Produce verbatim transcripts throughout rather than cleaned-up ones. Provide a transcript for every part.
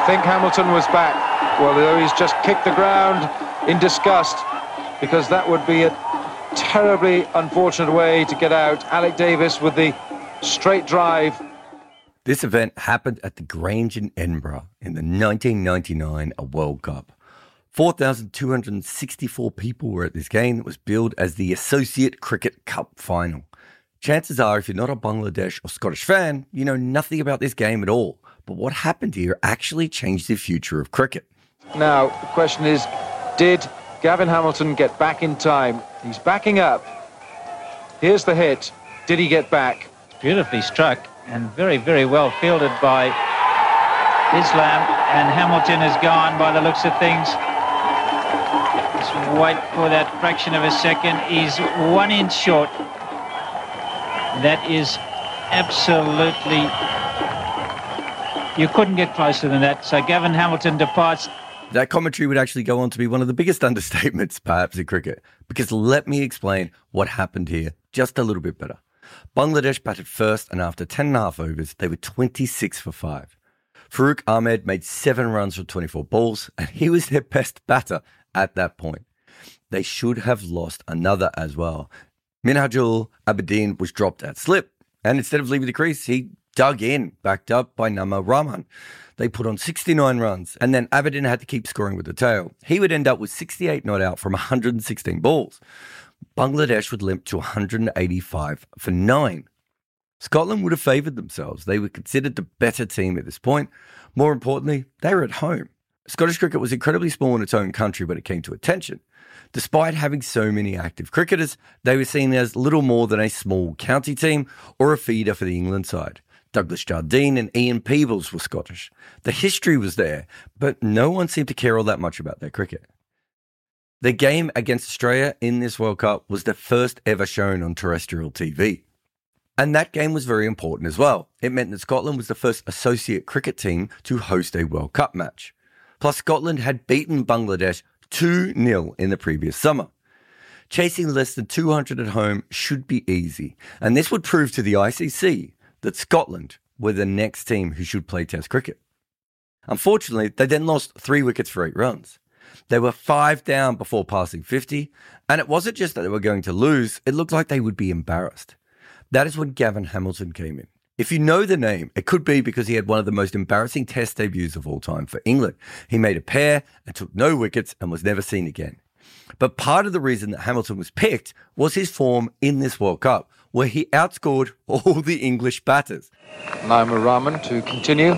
think Hamilton was back. Well, he's just kicked the ground in disgust, because that would be a terribly unfortunate way to get out. Alec Davis with the straight drive. This event happened at the Grange in Edinburgh in the nineteen ninety-nine World Cup. four thousand two hundred sixty-four people were at this game that was billed as the Associate Cricket Cup Final. Chances are, if you're not a Bangladesh or Scottish fan, you know nothing about this game at all. But what happened here actually changed the future of cricket. Now, the question is, did Gavin Hamilton get back in time? He's backing up. Here's the hit. Did he get back? Beautifully struck and very, very well fielded by Islam. And Hamilton is gone by the looks of things. Just wait for that fraction of a second. He's one inch short. That is absolutely... You couldn't get closer than that. So Gavin Hamilton departs. That commentary would actually go on to be one of the biggest understatements, perhaps, in cricket. Because let me explain what happened here just a little bit better. Bangladesh batted first, and after ten and a half overs, they were twenty-six for five. Farooq Ahmed made seven runs from twenty-four balls, and he was their best batter at that point. They should have lost another as well. Minhajul Abedin was dropped at slip, and instead of leaving the crease, he dug in, backed up by Nama Rahman. They put on sixty-nine runs, and then Abedin had to keep scoring with the tail. He would end up with sixty-eight not out from one hundred sixteen balls. Bangladesh would limp to one hundred eighty-five for nine. Scotland would have favoured themselves. They were considered the better team at this point. More importantly, they were at home. Scottish cricket was incredibly small in its own country when it came to attention. Despite having so many active cricketers, they were seen as little more than a small county team or a feeder for the England side. Douglas Jardine and Ian Peebles were Scottish. The history was there, but no one seemed to care all that much about their cricket. The game against Australia in this World Cup was the first ever shown on terrestrial T V. And that game was very important as well. It meant that Scotland was the first associate cricket team to host a World Cup match. Plus, Scotland had beaten Bangladesh two nil in the previous summer. Chasing less than two hundred at home should be easy, and this would prove to the I C C that Scotland were the next team who should play Test cricket. Unfortunately, they then lost three wickets for eight runs. They were five down before passing fifty, and it wasn't just that they were going to lose, it looked like they would be embarrassed. That is when Gavin Hamilton came in. If you know the name, it could be because he had one of the most embarrassing Test debuts of all time for England. He made a pair and took no wickets and was never seen again. But part of the reason that Hamilton was picked was his form in this World Cup, where he outscored all the English batters. Naima Rahman to continue.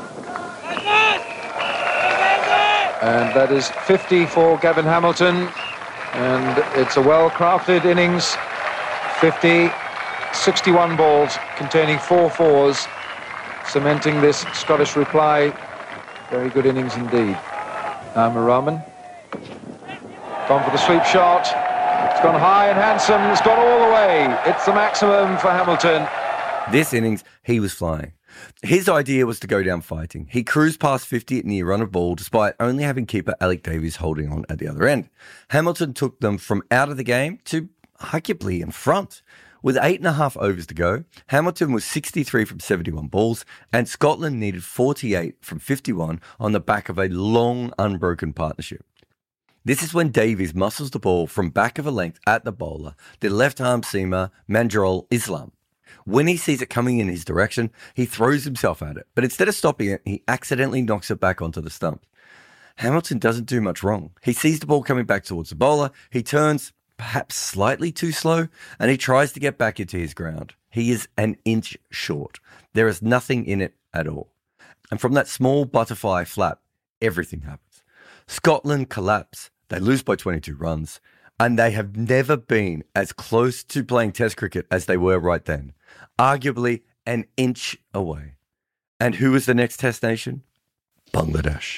And that is fifty for Gavin Hamilton. And it's a well-crafted innings. fifty, sixty-one balls containing four fours, cementing this Scottish reply. Very good innings indeed. Naima Rahman. Gone for the sweep shot. It's gone high and handsome. It's gone all the way. It's the maximum for Hamilton. This innings, he was flying. His idea was to go down fighting. He cruised past fifty at near run of ball despite only having keeper Alec Davies holding on at the other end. Hamilton took them from out of the game to arguably in front. With eight and a half overs to go, Hamilton was sixty-three from seventy-one balls, and Scotland needed forty-eight from fifty-one on the back of a long, unbroken partnership. This is when Davies muscles the ball from back of a length at the bowler, the left-arm seamer Manjarul Islam. When he sees it coming in his direction, he throws himself at it, but instead of stopping it, he accidentally knocks it back onto the stump. Hamilton doesn't do much wrong. He sees the ball coming back towards the bowler, he turns, perhaps slightly too slow, and he tries to get back into his ground. He is an inch short. There is nothing in it at all. And from that small butterfly flap, everything happens. Scotland collapse. They lose by twenty-two runs, and they have never been as close to playing Test cricket as they were right then. Arguably an inch away. And who was the next Test nation? Bangladesh.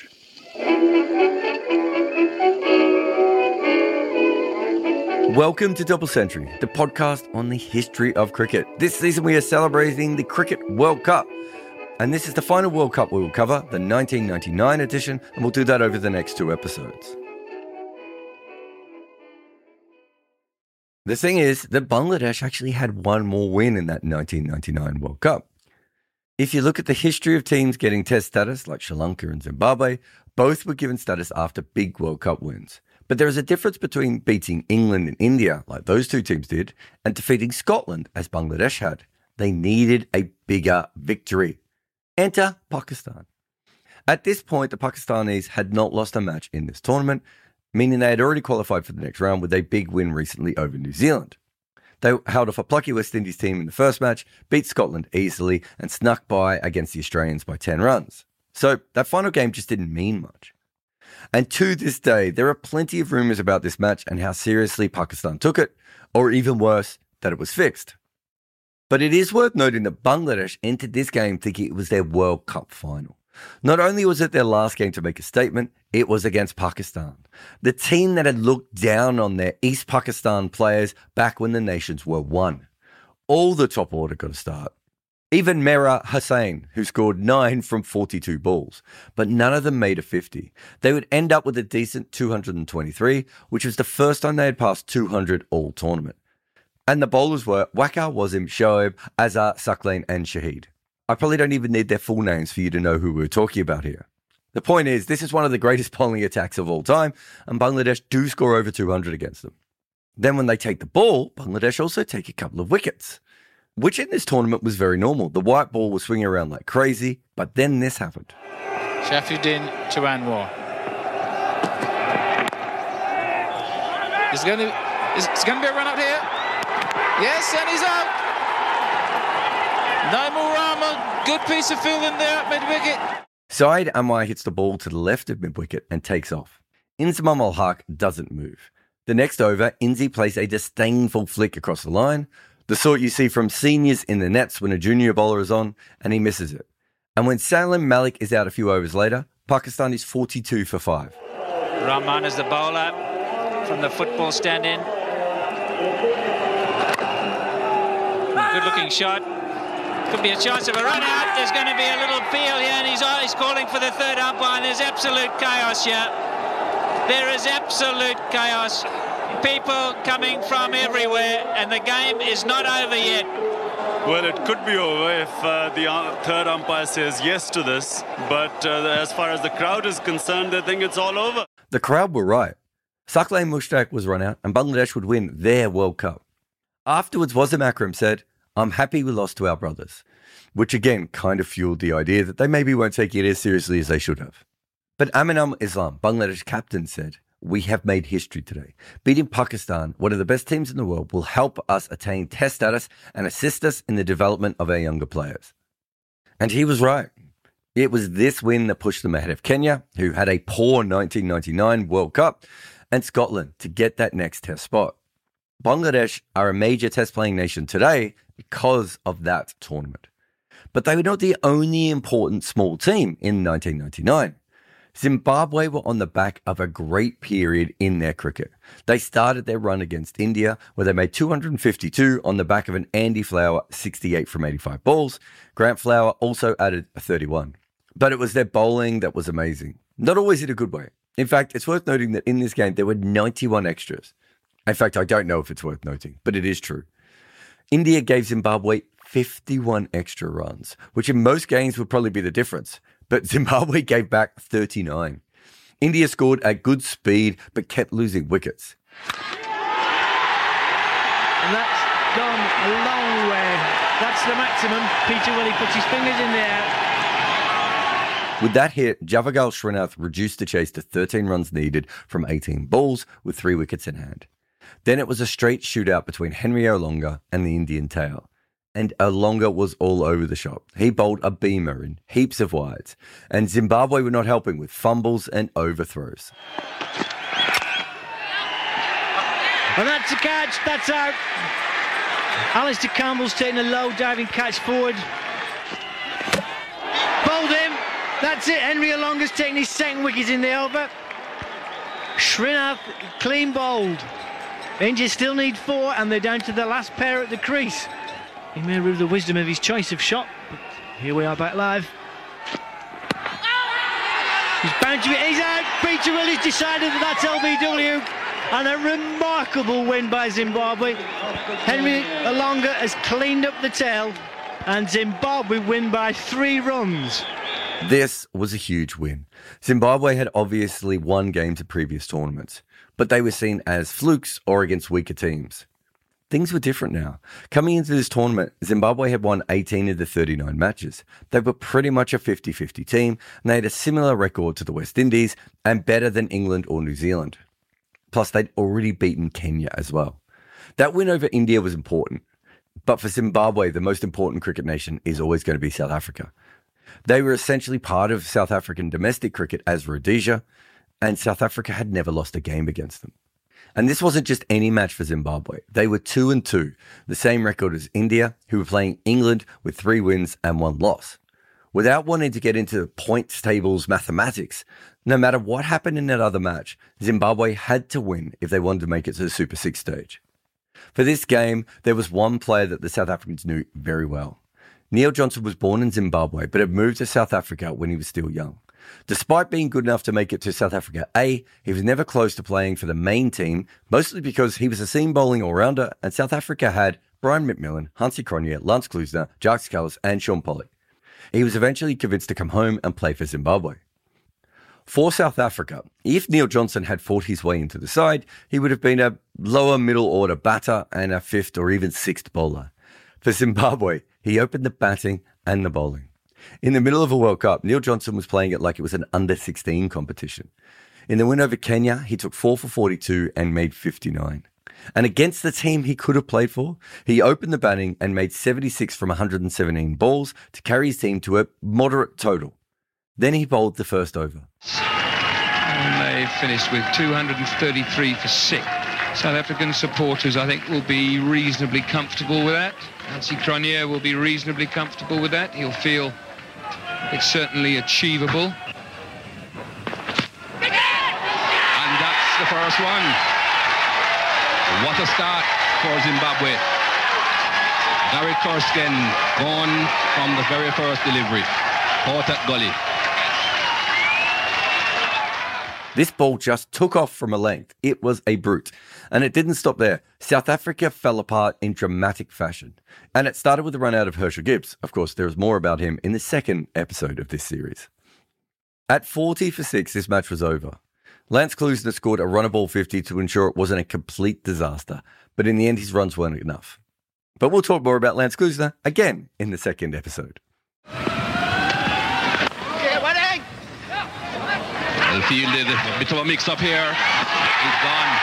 Welcome to Double Century, the podcast on the history of cricket. This season we are celebrating the Cricket World Cup. And this is the final World Cup we will cover, the nineteen ninety-nine edition, and we'll do that over the next two episodes. The thing is that Bangladesh actually had one more win in that nineteen ninety-nine World Cup. If you look at the history of teams getting test status, like Sri Lanka and Zimbabwe, both were given status after big World Cup wins. But there is a difference between beating England and India, like those two teams did, and defeating Scotland, as Bangladesh had. They needed a bigger victory. Enter Pakistan. At this point, the Pakistanis had not lost a match in this tournament, meaning they had already qualified for the next round with a big win recently over New Zealand. They held off a plucky West Indies team in the first match, beat Scotland easily, and snuck by against the Australians by ten runs. So that final game just didn't mean much. And to this day, there are plenty of rumours about this match and how seriously Pakistan took it, or even worse, that it was fixed. But it is worth noting that Bangladesh entered this game thinking it was their World Cup final. Not only was it their last game to make a statement, it was against Pakistan, the team that had looked down on their East Pakistan players back when the nations were one. All the top order got a start. Even Mera Hussain, who scored nine from forty-two balls, but none of them made a fifty. They would end up with a decent two hundred twenty-three, which was the first time they had passed two hundred all tournament. And the bowlers were Waqar, Wasim, Shoaib, Azhar, Saqlain and Shahid. I probably don't even need their full names for you to know who we're talking about here. The point is, this is one of the greatest bowling attacks of all time, and Bangladesh do score over two hundred against them. Then when they take the ball, Bangladesh also take a couple of wickets, which in this tournament was very normal. The white ball was swinging around like crazy, but then this happened. Shafiuddin to Anwar. Is going to is going to be a run out here? Yes, and he's out. Naimul Rahman, good piece of fielding there at mid-wicket. Syed Anwar hits the ball to the left of mid-wicket and takes off. Inzamam ul Haq doesn't move. The next over, Inzi plays a disdainful flick across the line, the sort you see from seniors in the nets when a junior bowler is on, and he misses it. And when Salim Malik is out a few overs later, Pakistan is forty-two for five. Rahman is the bowler from the football stand-in. Good-looking shot. Could be a chance of a run out. There's going to be a little peel here, and he's, he's calling for the third umpire, and there's absolute chaos here. There is absolute chaos. People coming from everywhere, and the game is not over yet. Well, it could be over if uh, the uh, third umpire says yes to this, but uh, as far as the crowd is concerned, they think it's all over. The crowd were right. Saqlain Mushtaq was run out, and Bangladesh would win their World Cup. Afterwards, Wasim Akram said, "I'm happy we lost to our brothers," which again kind of fueled the idea that they maybe won't take it as seriously as they should have. But Aminul Islam, Bangladesh captain, said, "We have made history today. Beating Pakistan, one of the best teams in the world, will help us attain test status and assist us in the development of our younger players." And he was right. It was this win that pushed them ahead of Kenya, who had a poor nineteen ninety-nine World Cup, and Scotland to get that next test spot. Bangladesh are a major test-playing nation today because of that tournament. But they were not the only important small team in nineteen ninety-nine. Zimbabwe were on the back of a great period in their cricket. They started their run against India, where they made two hundred fifty-two on the back of an Andy Flower sixty-eight from eighty-five balls. Grant Flower also added a thirty-one. But it was their bowling that was amazing. Not always in a good way. In fact, it's worth noting that in this game, there were ninety-one extras. In fact, I don't know if it's worth noting, but it is true. India gave Zimbabwe fifty-one extra runs, which in most games would probably be the difference. But Zimbabwe gave back thirty-nine. India scored at good speed, but kept losing wickets. And that's gone a long way. That's the maximum. Peter Willey puts his fingers in the air. With that hit, Javagal Srinath reduced the chase to thirteen runs needed from eighteen balls with three wickets in hand. Then it was a straight shootout between Henry Olonga and the Indian tail. And Olonga was all over the shop. He bowled a beamer in heaps of wides. And Zimbabwe were not helping with fumbles and overthrows. And that's a catch, that's out. Alistair Campbell's taking a low diving catch forward. Bowled him. That's it. Henry Olonga's taking his second wicket in the over. Srinath clean bowled. India still need four, and they're down to the last pair at the crease. He may rue the wisdom of his choice of shot, but here we are back live. He's bound to be, he's out. Peter Willey's decided that that's L B W, and a remarkable win by Zimbabwe. Henry Olonga has cleaned up the tail. and Zimbabwe win by three runs. This was a huge win. Zimbabwe had obviously won games at previous tournaments, but they were seen as flukes or against weaker teams. Things were different now. Coming into this tournament, Zimbabwe had won eighteen of the thirty-nine matches. They were pretty much a fifty-fifty team, and they had a similar record to the West Indies and better than England or New Zealand. Plus, they'd already beaten Kenya as well. That win over India was important, but for Zimbabwe, the most important cricket nation is always going to be South Africa. They were essentially part of South African domestic cricket as Rhodesia, and South Africa had never lost a game against them. And this wasn't just any match for Zimbabwe. They were two and two, the same record as India, who were playing England with three wins and one loss. Without wanting to get into points tables mathematics, no matter what happened in that other match, Zimbabwe had to win if they wanted to make it to the Super Six stage. For this game, there was one player that the South Africans knew very well. Neil Johnson was born in Zimbabwe, but had moved to South Africa when he was still young. Despite being good enough to make it to South Africa A, he was never close to playing for the main team, mostly because he was a seam bowling all-rounder, and South Africa had Brian McMillan, Hansie Cronje, Lance Klusener, Jacques Kallis, and Shaun Pollock. He was eventually convinced to come home and play for Zimbabwe. For South Africa, if Neil Johnson had fought his way into the side, he would have been a lower middle order batter and a fifth or even sixth bowler. For Zimbabwe, he opened the batting and the bowling. In the middle of a World Cup, Neil Johnson was playing it like it was an under sixteen competition. In the win over Kenya, he took four for forty-two and made fifty-nine. And against the team he could have played for, he opened the batting and made seventy-six from one hundred seventeen balls to carry his team to a moderate total. Then he bowled the first over. And they finished with two hundred thirty-three for six. South African supporters, I think, will be reasonably comfortable with that. Hansie Cronje will be reasonably comfortable with that. He'll feel it's certainly achievable. And that's the first one. What a start for Zimbabwe. Gary Kursken gone from the very first delivery. Caught at gully. This ball just took off from a length. It was a brute. And it didn't stop there. South Africa fell apart in dramatic fashion. And it started with a run out of Herschel Gibbs. Of course, there is more about him in the second episode of this series. At forty for six, this match was over. Lance Klusener scored a run ball fifty to ensure it wasn't a complete disaster. But in the end, his runs weren't enough. But we'll talk more about Lance Klusener again in the second episode. Well fielded, a bit of a mix-up here. He's gone.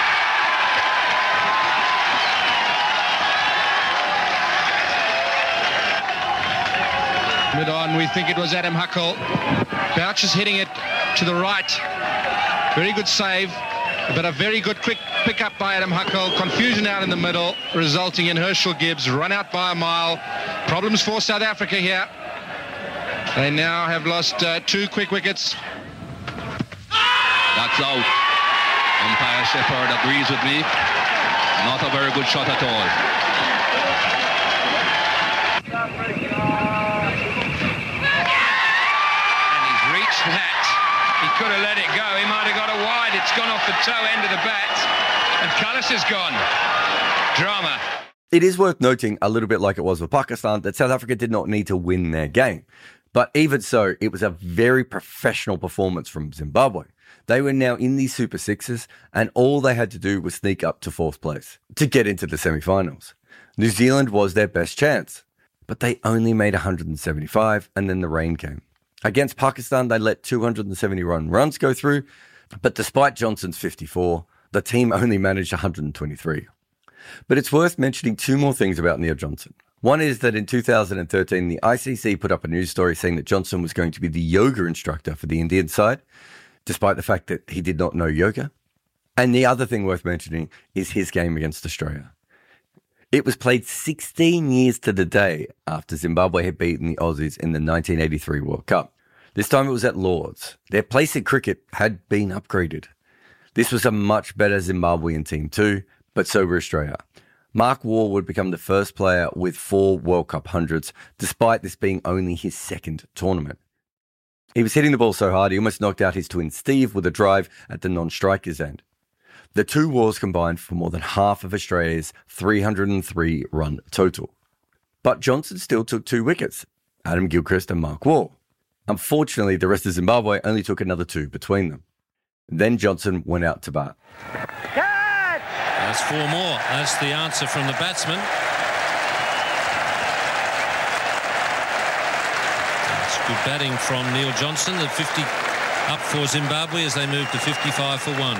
Mid on, we think it was Adam Huckle. Bouch is hitting it to the right. Very good save, but a very good quick pick-up by Adam Huckle. Confusion out in the middle, resulting in Herschel Gibbs run out by a mile. Problems for South Africa here. They now have lost uh, two quick wickets. That's out. Umpire Shepherd agrees with me. Not a very good shot at all. And he's reached that. He could have let it go. He might have got a wide. It's gone off the toe end of the bat. And Kallis is gone. Drama. It is worth noting, a little bit like it was with Pakistan, that South Africa did not need to win their game. But even so, it was a very professional performance from Zimbabwe. They were now in these Super Sixes, and all they had to do was sneak up to fourth place to get into the semi-finals. New Zealand was their best chance, but they only made one hundred seventy-five, and then the rain came. Against Pakistan, they let two hundred seventy-one runs go through, but despite Johnson's fifty-four, the team only managed one hundred twenty-three. But it's worth mentioning two more things about Neil Johnson. One is that in two thousand thirteen, the I C C put up a news story saying that Johnson was going to be the yoga instructor for the Indian side, despite the fact that he did not know yoga. And the other thing worth mentioning is his game against Australia. It was played sixteen years to the day after Zimbabwe had beaten the Aussies in the nineteen eighty-three World Cup. This time it was at Lord's. Their place in cricket had been upgraded. This was a much better Zimbabwean team too, but so were Australia. Mark Waugh would become the first player with four World Cup hundreds, despite this being only his second tournament. He was hitting the ball so hard he almost knocked out his twin Steve with a drive at the non-striker's end. The two Waughs combined for more than half of Australia's three hundred three run total. But Johnson still took two wickets, Adam Gilchrist and Mark Waugh. Unfortunately, the rest of Zimbabwe only took another two between them. Then Johnson went out to bat. That's four more. That's the answer from the batsman. That's good batting from Neil Johnson. The fifty up for Zimbabwe as they move to fifty-five for one.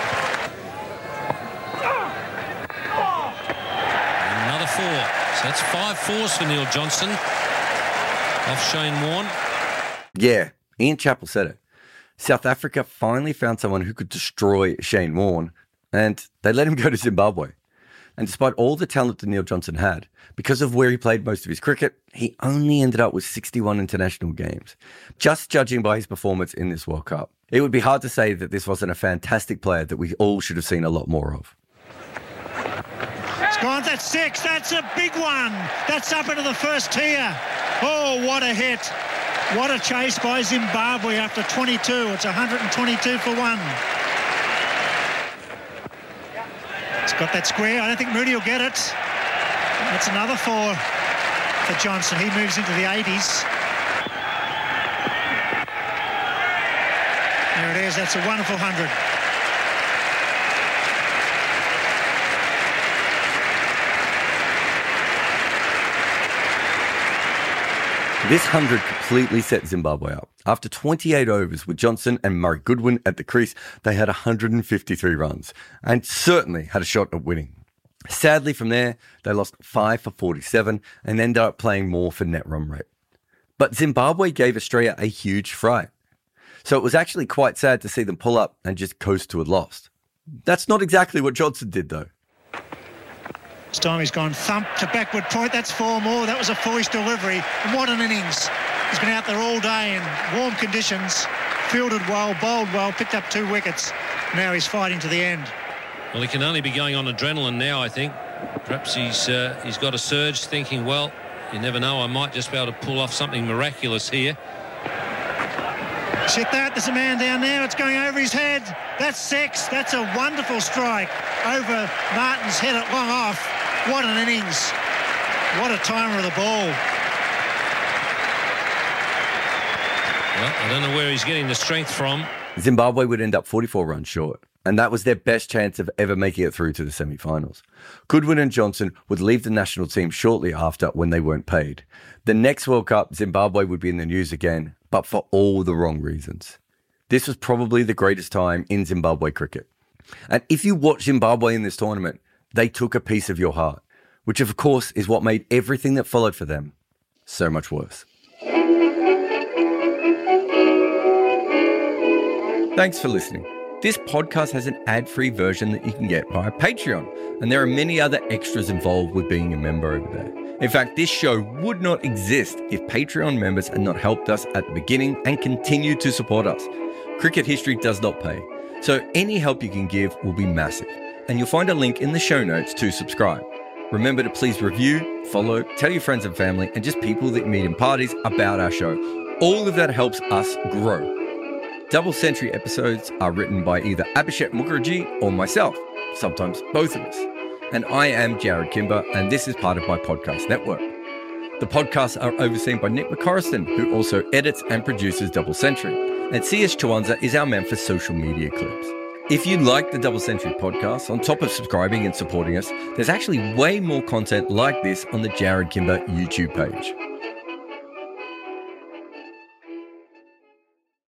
Another four. So that's five fours for Neil Johnson. Off Shane Warne. Yeah, Ian Chappell said it. South Africa finally found someone who could destroy Shane Warne, and they let him go to Zimbabwe. And despite all the talent that Neil Johnson had, because of where he played most of his cricket, he only ended up with sixty-one international games, just judging by his performance in this World Cup. It would be hard to say that this wasn't a fantastic player that we all should have seen a lot more of. It's gone, that's six, that's a big one. That's up into the first tier. Oh, what a hit. What a chase by Zimbabwe after twenty-two. It's one hundred twenty-two for one. It's got that square. I don't think Moody will get it. That's another four for Johnson. He moves into the eighties. There it is. That's a wonderful one hundred. This one hundred completely set Zimbabwe up. After twenty-eight overs with Johnson and Murray Goodwin at the crease, they had one hundred fifty-three runs and certainly had a shot at winning. Sadly, from there, they lost five for forty-seven and ended up playing more for net run rate. But Zimbabwe gave Australia a huge fright. So it was actually quite sad to see them pull up and just coast to a loss. That's not exactly what Johnson did, though. This time he's gone thump to backward point. That's four more. That was a foolish delivery. And what an innings. He's been out there all day in warm conditions, fielded well, bowled well, picked up two wickets. Now he's fighting to the end. Well, he can only be going on adrenaline now, I think. Perhaps he's uh, he's got a surge thinking, well, you never know, I might just be able to pull off something miraculous here. Shit that, there's a man down there. It's going over his head. That's six. That's a wonderful strike over Martin's head at long off. What an innings. What a timer of the ball. Well, I don't know where he's getting the strength from. Zimbabwe would end up forty-four runs short, and that was their best chance of ever making it through to the semi-finals. Goodwin and Johnson would leave the national team shortly after when they weren't paid. The next World Cup, Zimbabwe would be in the news again, but for all the wrong reasons. This was probably the greatest time in Zimbabwe cricket. And if you watch Zimbabwe in this tournament, they took a piece of your heart, which of course is what made everything that followed for them so much worse. Thanks for listening. This podcast has an ad-free version that you can get via Patreon, and there are many other extras involved with being a member over there. In fact, this show would not exist if Patreon members had not helped us at the beginning and continue to support us. Cricket history does not pay, so any help you can give will be massive, and you'll find a link in the show notes to subscribe. Remember to please review, follow, tell your friends and family, and just people that you meet in parties about our show. All of that helps us grow. Double Century episodes are written by either Abhishek Mukherjee or myself, sometimes both of us. And I am Jared Kimber, and this is part of my podcast network. The podcasts are overseen by Nick McCorriston, who also edits and produces Double Century. And C S Chwanza is our man for social media clips. If you like the Double Century podcast, on top of subscribing and supporting us, there's actually way more content like this on the Jared Kimber YouTube page.